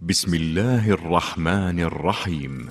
بسم الله الرحمن الرحيم.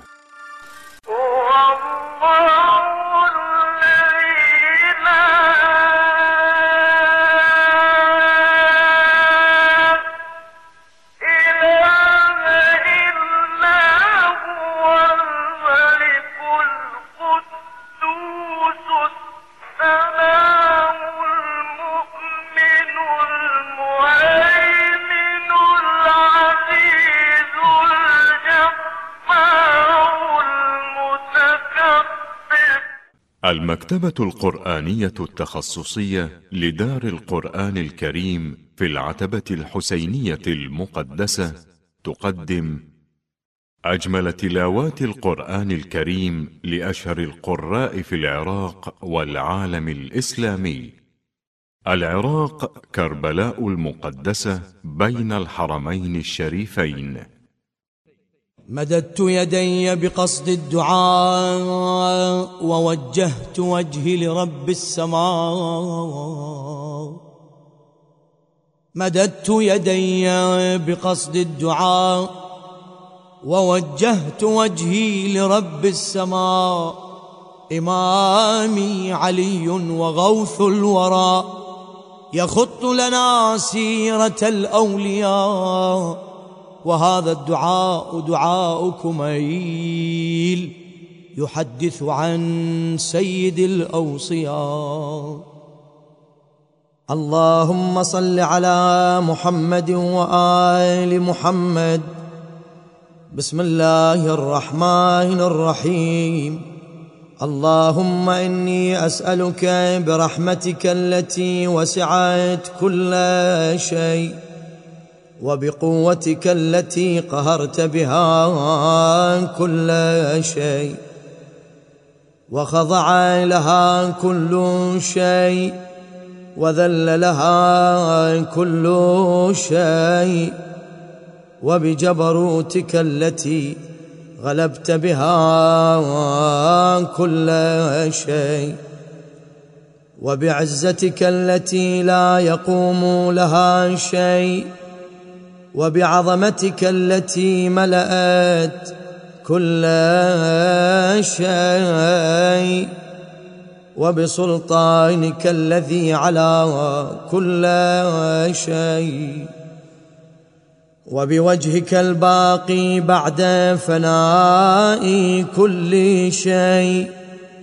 المكتبة القرآنية التخصصية لدار القرآن الكريم في العتبة الحسينية المقدسة تقدم أجمل تلاوات القرآن الكريم لأشهر القراء في العراق والعالم الإسلامي. العراق كربلاء المقدسة بين الحرمين الشريفين. مددت يدي بقصد الدعاء ووجهت وجهي لرب السماء. مددت يدي بقصد الدعاء ووجهت وجهي لرب السماء. إمامي علي وغوث الورى يخط لنا سيرة الأولياء، وهذا الدعاء دعاء كميل يحدث عن سيد الأوصياء. اللهم صل على محمد وآل محمد. بسم الله الرحمن الرحيم. اللهم إني أسألك برحمتك التي وسعت كل شيء وبقوتك التي قهرت بها كل شيء وخضع لها كل شيء وذل لها كل شيء، وبجبروتك التي غلبت بها كل شيء، وبعزتك التي لا يقوم لها شيء، وبعظمتك التي ملأت كل شيء، وبسلطانك الذي على كل شيء، وبوجهك الباقي بعد فناء كل شيء،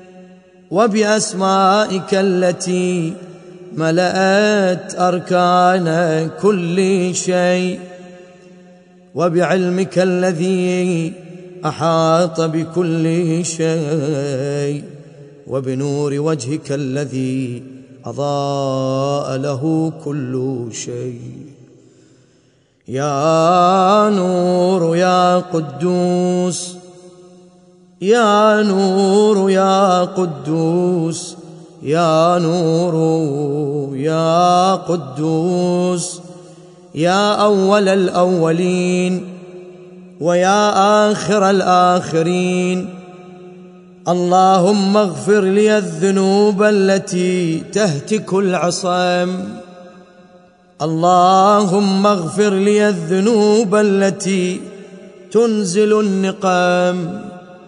وبأسمائك التي ملأت أركان كل شيء، وبعلمك الذي أحاط بكل شيء، وبنور وجهك الذي أضاء له كل شيء. يا نور يا قدوس، يا نور يا قدوس، يا نور يا قدوس، يا أول الأولين ويا آخر الآخرين. اللهم اغفر لي الذنوب التي تهتك العصام. اللهم اغفر لي الذنوب التي تنزل النقام.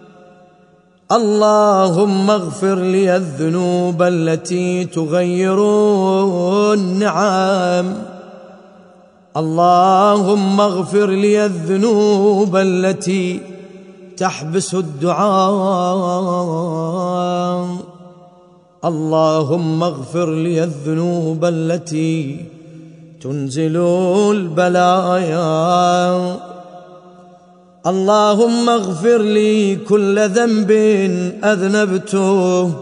اللهم اغفر لي الذنوب التي تغير النعم. اللهم اغفر لي الذنوب التي تحبس الدعاء. اللهم اغفر لي الذنوب التي تنزل البلايا. اللهم اغفر لي كل ذنب أذنبته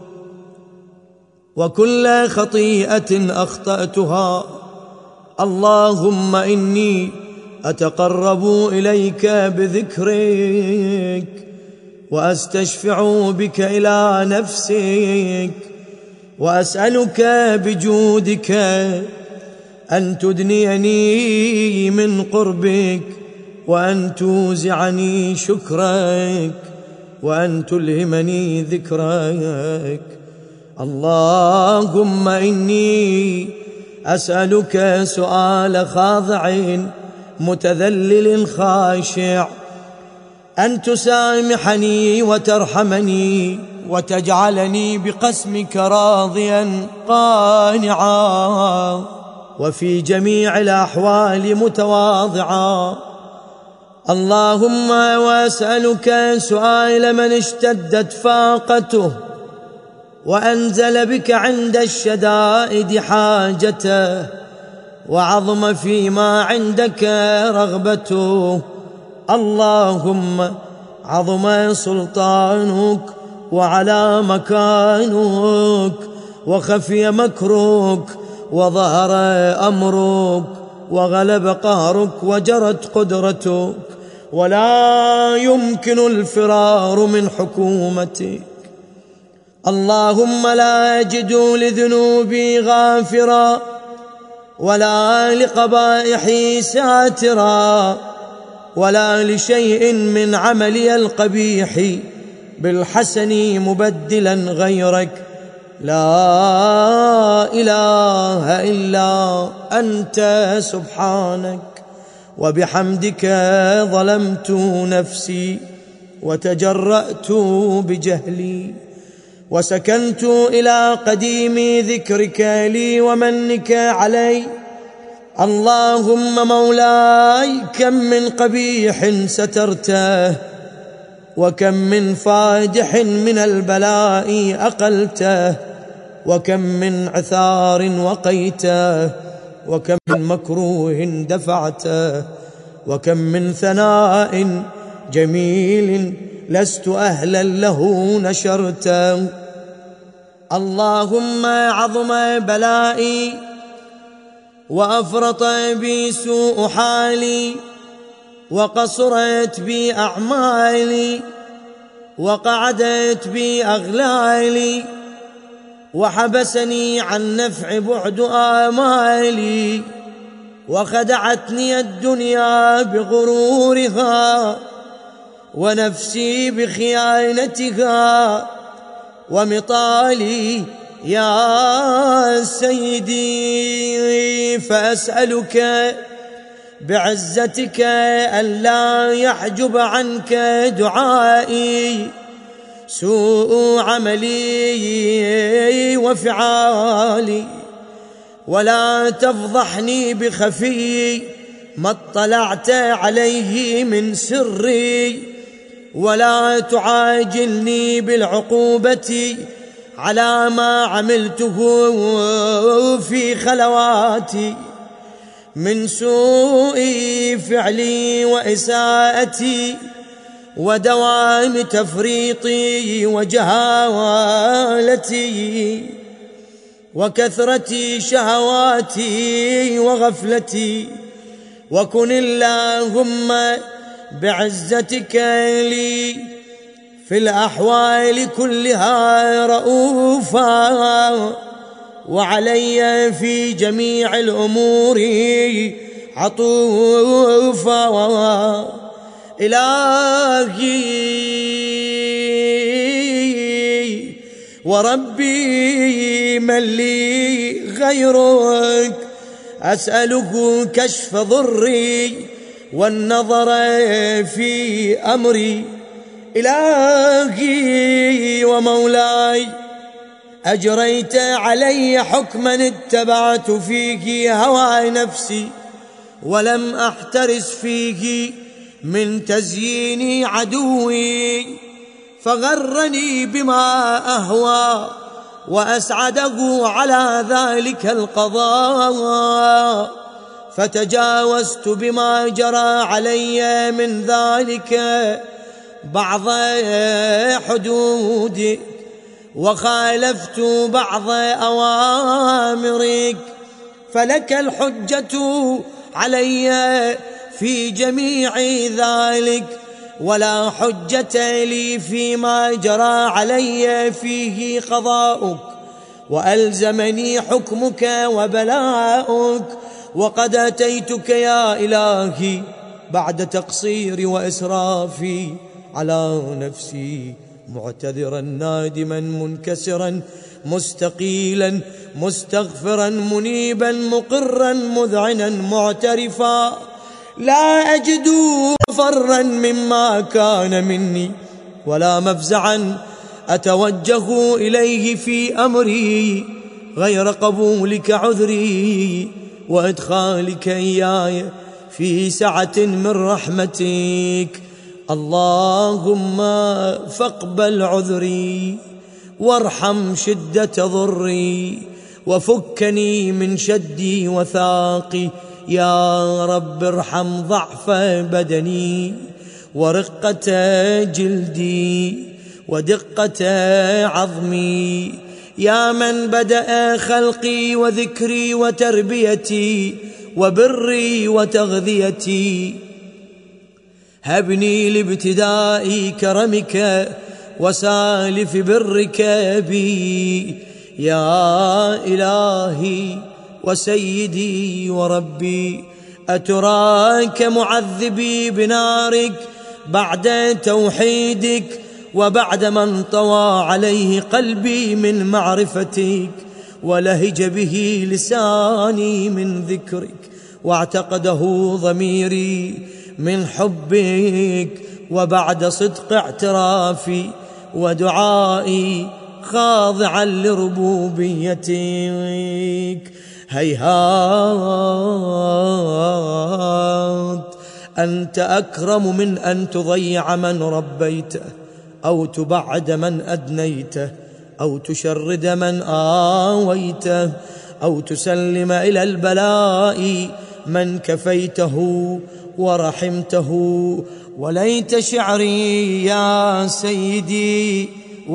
وكل خطيئة أخطأتها. اللهم إني أتقرب إليك بذكرك وأستشفع بك إلى نفسك، وأسألك بجودك أن تدنيني من قربك، وأن توزعني شكرك، وأن تلهمني ذكرك. اللهم إني أسألك سؤال خاضع متذلل خاشع، أن تسامحني وترحمني وتجعلني بقسمك راضيا قانعا، وفي جميع الأحوال متواضعا. اللهم وأسألك سؤال من اشتدت فاقته وأنزل بك عند الشدائد حاجته، وعظم فيما عندك رغبته. اللهم عظم سلطانك وعلى مكانك وخفي مكرك وظهر أمرك وغلب قهرك وجرت قدرتك، ولا يمكن الفرار من حكومتك. اللهم لا أجد لذنوبي غافرا ولا لقبائحي ساترا ولا لشيء من عملي القبيح بالحسن مبدلا غيرك. لا إله إلا أنت سبحانك وبحمدك ظلمت نفسي وتجرأت بجهلي وسكنت إلى قديم ذكرك لي ومنك علي. اللهم مولاي كم من قبيح سترته وكم من فادح من البلاء أقلته وكم من عثار وقيته وكم من مكروه دفعته وكم من ثناء جميل لست أهلا له نشرته. اللهم عظم بلائي وأفرط بي سوء حالي وقصرت بي أعمالي وقعدت بي أغلالي وحبسني عن نفع بعد آمالي وخدعتني الدنيا بغرورها ونفسي بخيانتها ومطالي يا سيدي. فأسألك بعزتك ألا يحجب عنك دعائي سوء عملي وفعالي، ولا تفضحني بخفي ما اطلعت عليه من سري، ولا تعاجلني بالعقوبة على ما عملته في خلواتي من سوء فعلي وإساءتي ودوام تفريطي وجهالتي وكثرة شهواتي وغفلتي. وكن اللهم بعزتك لي في الأحوال كلها رؤوفا، وعلي في جميع الأمور عطوفا. إلهي وربي من لي غيرك، أسأله كشف ضري والنظر في أمري. إلهي ومولاي أجريت علي حكما اتبعت فيه هوى نفسي ولم أحترس فيه من تزيين عدوي، فغرني بما أهوى وأسعده على ذلك القضاء، فتجاوزت بما جرى علي من ذلك بعض حدودك وخالفت بعض أوامرك، فلك الحجة علي في جميع ذلك، ولا حجة لي فيما جرى علي فيه قضاؤك وألزمني حكمك وبلاؤك. وقد أتيتك يا إلهي بعد تقصيري وإسرافي على نفسي معتذرا نادما منكسرا مستقيلا مستغفرا منيبا مقرا مذعنا معترفا لا أجد فرا مما كان مني ولا مفزعا أتوجه إليه في أمري غير قبولك عذري وإدخالك إياي في سعة من رحمتك. اللهم فاقبل عذري وارحم شدة ضري وفكني من شدي وثاقي. يا رب ارحم ضعف بدني ورقة جلدي ودقة عظمي. يا من بدأ خلقي وذكري وتربيتي وبري وتغذيتي، هبني لابتداء كرمك وسالف برك بي. يا إلهي وسيدي وربي، أتراك معذبي بنارك بعد توحيدك وبعد من طوى عليه قلبي من معرفتك ولهج به لساني من ذكرك واعتقده ضميري من حبك، وبعد صدق اعترافي ودعائي خاضعا لربوبيتك. هيهات أنت أكرم من أن تضيع من ربيته أو تبعد من أدنيته أو تشرد من آويته أو تسلم إلى البلاء من كفيته ورحمته. وليت شعري يا سيدي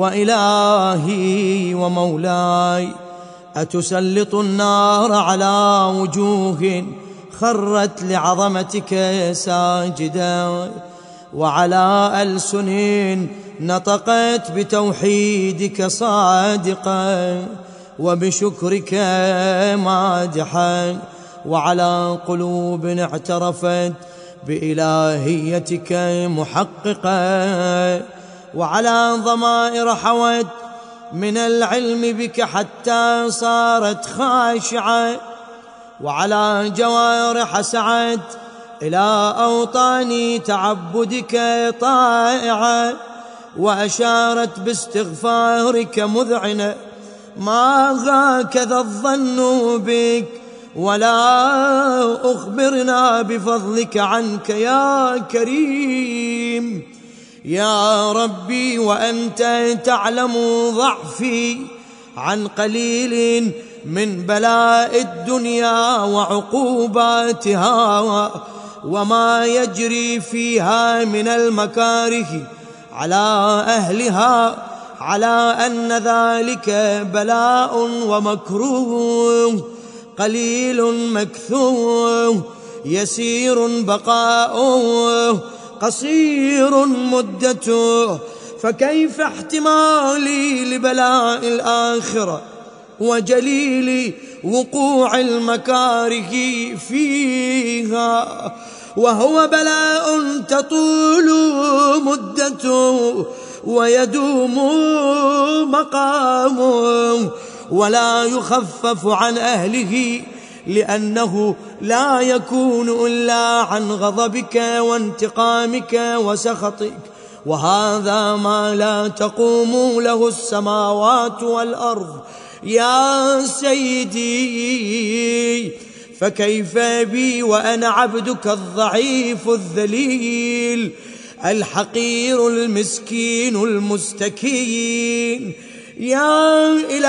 وإلهي ومولاي أتسلط النار على وجوه خرت لعظمتك ساجدا وعلى ألسن نطقت بتوحيدك صادقا وبشكرك مادحا وعلى قلوب اعترفت بإلهيتك محققا وعلى ضمائر حوت من العلم بك حتى صارت خاشعة وعلى جوارح سعت إلى أوطان تعبدك طائعة وأشارت باستغفارك مذعنة. ما هكذا الظن بك ولا أخبرنا بفضلك عنك يا كريم يا ربي، وأنت تعلم ضعفي عن قليل من بلاء الدنيا وعقوباتها وما يجري فيها من المكاره على أهلها، على أن ذلك بلاء ومكروه قليل مكثوه يسير بقاؤه قصير مدته. فكيف احتمالي لبلاء الآخرة وجليل وقوع المكاره فيها وهو بلاء تطول مدته ويدوم مقامه ولا يخفف عن أهله، لأنه لا يكون إلا عن غضبك وانتقامك وسخطك، وهذا ما لا تقوم له السماوات والأرض يا سيدي. فكيف بي وأنا عبدك الضعيف الذليل الحقير المسكين المستكين. يا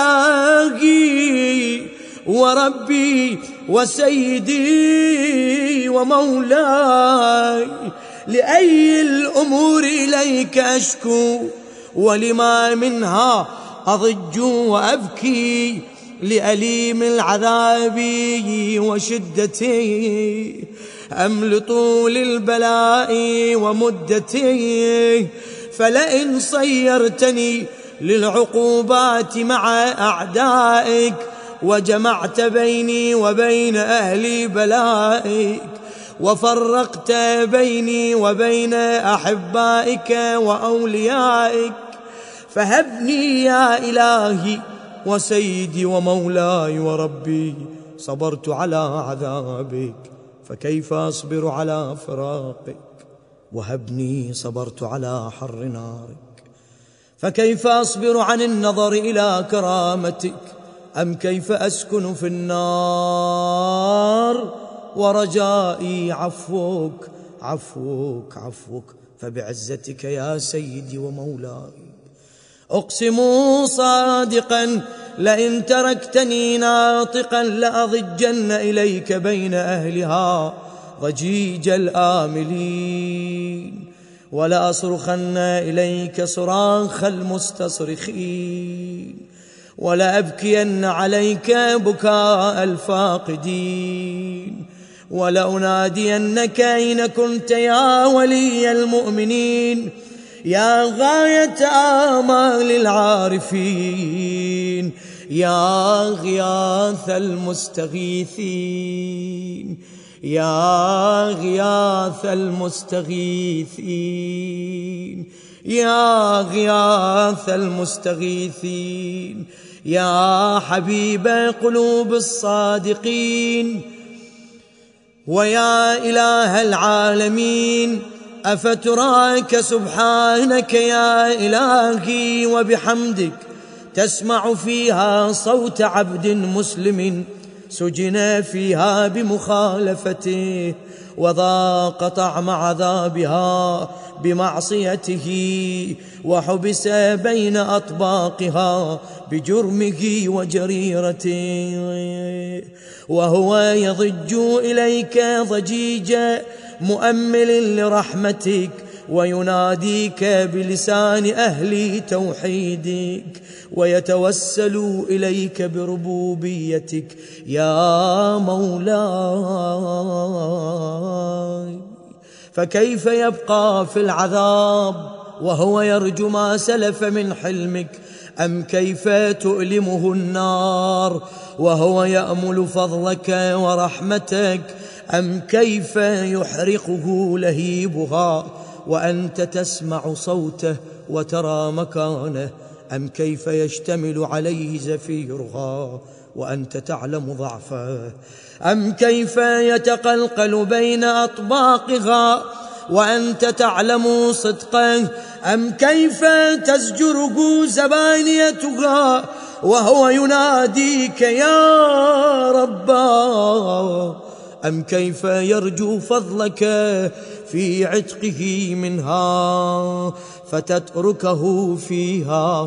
إلهي وربي وسيدي ومولاي، لأي الأمور إليك أشكو ولما منها أضج وأبكي، لأليم العذاب وشدته أم لطول البلاء ومدته؟ فلئن صيرتني للعقوبات مع أعدائك وجمعت بيني وبين أهل بلائك وفرقت بيني وبين أحبائك وأوليائك، فهبني يا إلهي وسيدي ومولاي وربي، صبرت على عذابك فكيف أصبر على فراقك وهبني صبرت على حر نارك. فكيف أصبر عن النظر إلى كرامتك أم كيف أسكن في النار ورجائي عفوك عفوك عفوك. فبعزتك يا سيدي ومولاي أقسم صادقا لئن تركتني ناطقا لأضجن إليك بين أهلها ضجيج الآملين ولأصرخن إليك صراخ المستصرخين ولأبكين عليك بكاء الفاقدين ولأنادينك أين كنت يا ولي المؤمنين يا غاية آمال العارفين يا غياث المستغيثين يا غياث المستغيثين يا غياث المستغيثين يا حبيب قلوب الصادقين ويا إله العالمين. أفتراك سبحانك يا إلهي وبحمدك تسمع فيها صوت عبد مسلم سجن فيها بمخالفته وذاق طعم عذابها بمعصيته وحبس بين أطباقها بجرمه وجريرته وهو يضج إليك ضجيج مؤمل لرحمتك ويناديك بلسان أهل توحيدك ويتوسل إليك بربوبيتك يا مولاي. فكيف يبقى في العذاب وهو يرجو ما سلف من حلمك أم كيف تؤلمه النار وهو يأمل فضلك ورحمتك أم كيف يحرقه لهيبها وأنت تسمع صوته وترى مكانه أم كيف يشتمل عليه زفيرها وأنت تعلم ضعفه أم كيف يتقلقل بين أطباقها وأنت تعلم صدقه أم كيف تزجره زبانيتها وهو يناديك يا رباه أم كيف يرجو فضلك في عتقه منها فتتركه فيها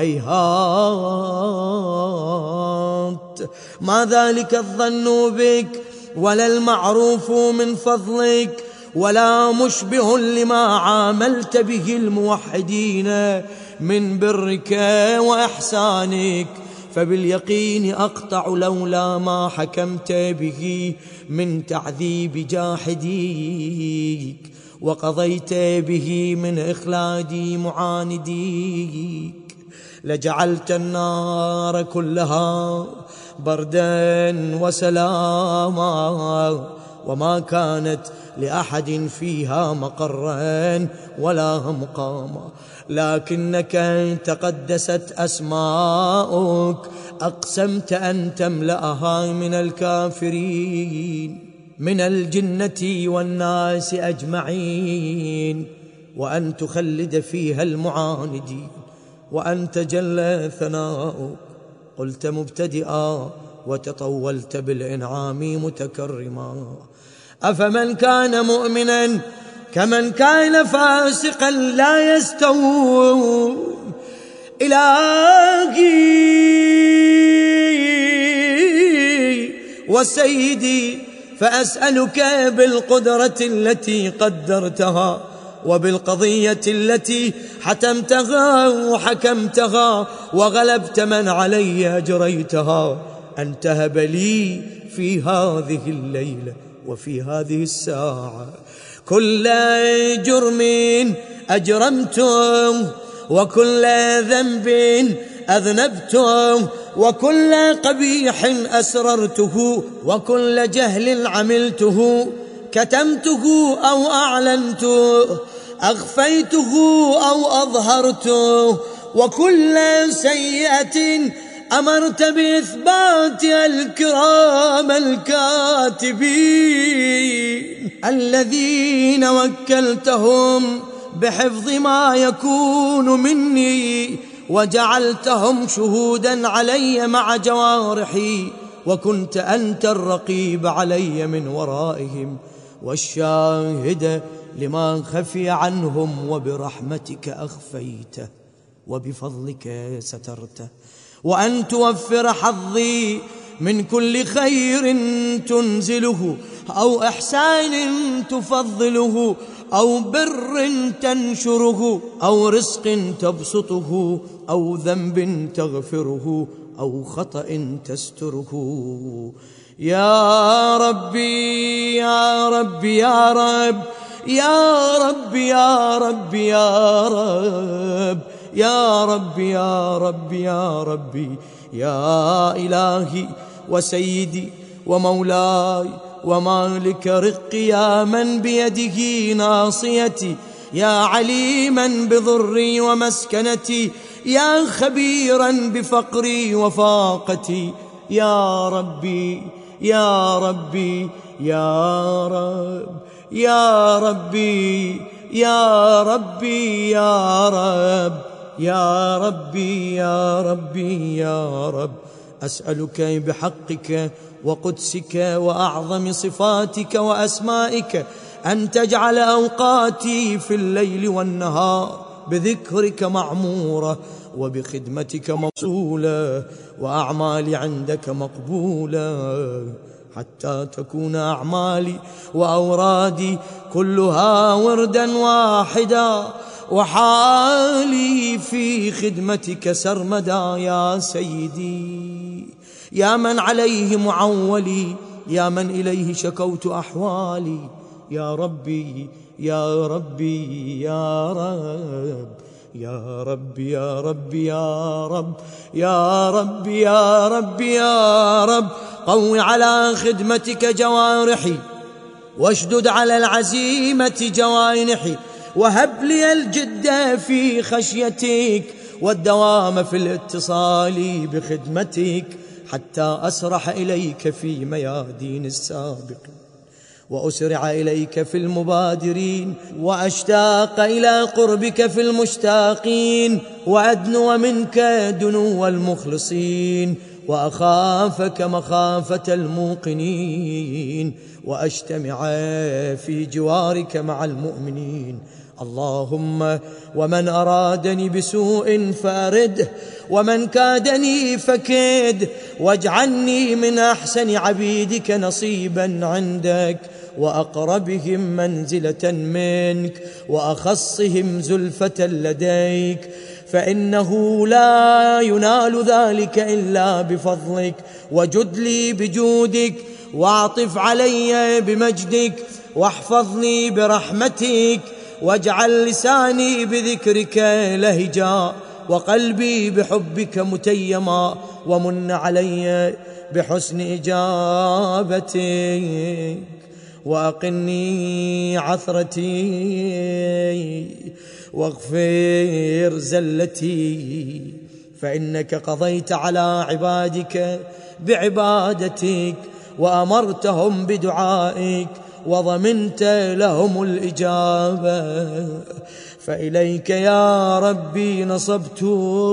هيهات. ما ذلك الظن بك ولا المعروف من فضلك ولا مشبه لما عاملت به الموحدين من برك وإحسانك. فباليقين أقطع لولا ما حكمت به من تعذيب جاحديك وقضيت به من إخلاد معانديك لجعلت النار كلها بردا وسلاما وما كانت لأحد فيها مقرا ولا مقاما. لكنك تقدست أسماؤك أقسمت أن تملأها من الكافرين من الجنة والناس أجمعين وأن تخلد فيها المعاندين وأنت جل ثناؤك قلت مبتدئا وتطولت بالإنعام متكرما. أفمن كان مؤمنا كمن كان فاسقا لا يستوون. إلهي وسيدي فأسألك بالقدرة التي قدرتها وبالقضية التي حتمتها وحكمتها وغلبت من علي أجريتها أن تهب لي في هذه الليلة وفي هذه الساعة كل جرم أجرمته وكل ذنب أذنبته وكل قبيح أسررته وكل جهل عملته كتمته أو أعلنته أخفيته أو أظهرته وكل سيئة أمرت بإثبات الكرام الكاتبين الذين وكلتهم بحفظ ما يكون مني، وجعلتهم شهودا علي مع جوارحي، وكنت أنت الرقيب علي من ورائهم والشاهد لما خفي عنهم، وبرحمتك أخفيته وبفضلك سترته. وأن توفر حظي من كل خير تنزله، أو إحسان تفضله، أو بر تنشره، أو رزق تبسطه، أو ذنب تغفره، أو خطأ تستره. يا ربي يا ربي يا رب، يا ربي يا ربي يا رب، يا ربي يا ربي يا ربي، يا إلهي وسيدي ومولاي ومالك رقي، يا من بيده ناصيتي، يا عليما بضري ومسكنتي، يا خبيرا بفقري وفاقتي. يا ربي يا ربي يا رب، يا ربي يا ربي يا رب، يا ربي يا ربي يا رب. أسألك بحقك وقدسك وأعظم صفاتك وأسمائك أن تجعل أوقاتي في الليل والنهار بذكرك معمورة، وبخدمتك موصولة، وأعمالي عندك مقبولة، حتى تكون أعمالي وأورادي كلها وردا واحدا، وحالي في خدمتك سرمدا. يا سيدي يا من عليه معولي، يا من إليه شكوت أحوالي، يا ربي يا ربي يا رب، يا ربي يا ربي يا رب، يا ربي يا ربي يا رب. قو على خدمتك جوارحي، واشدد على العزيمة جوانحي، وهب لي الجد في خشيتك والدوام في الاتصال بخدمتك، حتى أسرح إليك في ميادين السابقين، وأسرع إليك في المبادرين، وأشتاق إلى قربك في المشتاقين، وأدنو منك دنو المخلصين، وأخافك مخافة الموقنين، وأجتمع في جوارك مع المؤمنين. اللهم ومن أرادني بسوء فأرده، ومن كادني فكيد، واجعلني من أحسن عبيدك نصيبا عندك، وأقربهم منزلة منك، وأخصهم زلفة لديك، فإنه لا ينال ذلك إلا بفضلك. وجد لي بجودك، واعطف علي بمجدك، واحفظني برحمتك، واجعل لساني بذكرك لهجا، وقلبي بحبك متيما، ومن علي بحسن إجابتك، وأقني عثرتي، واغفر زلتي، فإنك قضيت على عبادك بعبادتك، وأمرتهم بدعائك، وضمنت لهم الإجابة. فإليك يا ربي نصبت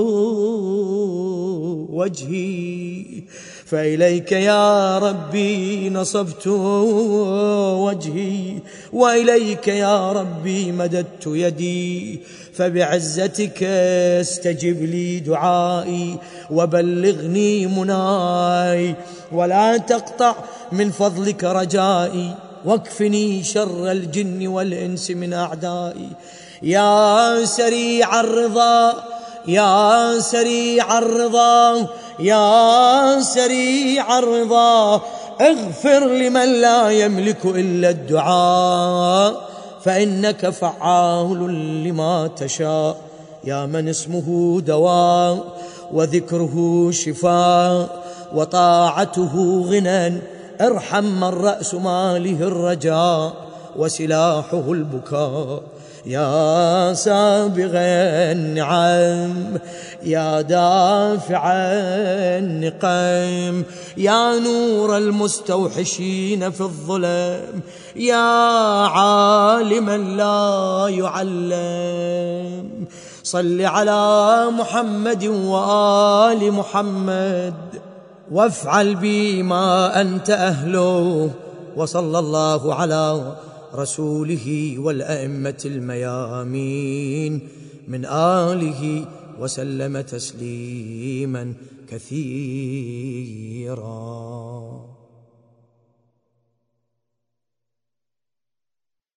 وجهي، فإليك يا ربي نصبت وجهي، وإليك يا ربي مددت يدي، فبعزتك استجب لي دعائي، وبلغني مناي، ولا تقطع من فضلك رجائي، واكفني شر الجن والإنس من أعدائي. يا سريع الرضا، يا سريع الرضا، يا سريع الرضا، اغفر لمن لا يملك إلا الدعاء، فإنك فعال لما تشاء. يا من اسمه دواء، وذكره شفاء، وطاعته غنى، ارحم من رأس ماله الرجاء، وسلاحه البكاء. يا سابغ النعم يا دافع النقم يا نور المستوحشين في الظلم يا عالما لا يعلم صل على محمد وآل محمد وافعل بي ما أنت أهله وصلى الله على رسوله والأئمة الميامين من آله وسلم تسليما كثيرا.